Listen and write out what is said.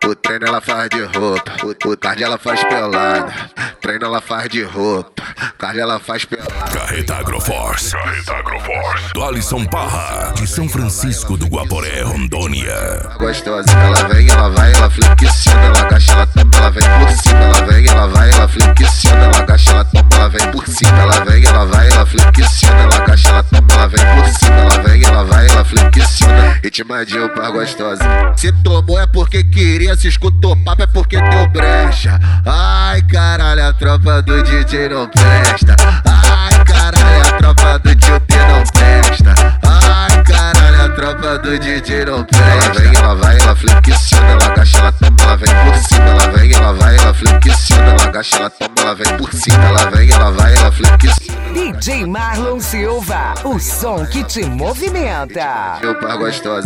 O treino ela faz de roupa, o tarde ela faz pelada. Treino ela faz de roupa, tarde ela faz pelada. Carreta Agroforce. Do Alisson Parra, de São Francisco do Guaporé, Rondônia. Gostosa, ela vem, ela vai, ela flexiona, ela agacha, ela toma, ela vem por cima. Ela vem, ela vai, ela flexiona, ela agacha, ela toma, ela vem por cima. Ela vem, ela vai, ela flexiona, ela agacha, ela toma, ela vem por cima. Ela vem, ela vai, ela flexiona. Ritmadinho pra gostosa. Se tomou é porque queria, se escutou papo é porque deu brecha. Ai caralho, a tropa do DJ não presta. Ai caralho, a tropa do DJ não presta. Ai caralho, a tropa do DJ não presta. Ela vem, ela vai, ela flexiona, ela agacha, ela toma, ela vem por cima. Ela vem, ela vai, ela flexiona, ela agacha, ela toma, ela vem por cima. Ela vem, ela vai, ela flexiona. DJ Marlon Silva, o som que te movimenta. Meu par gostosa.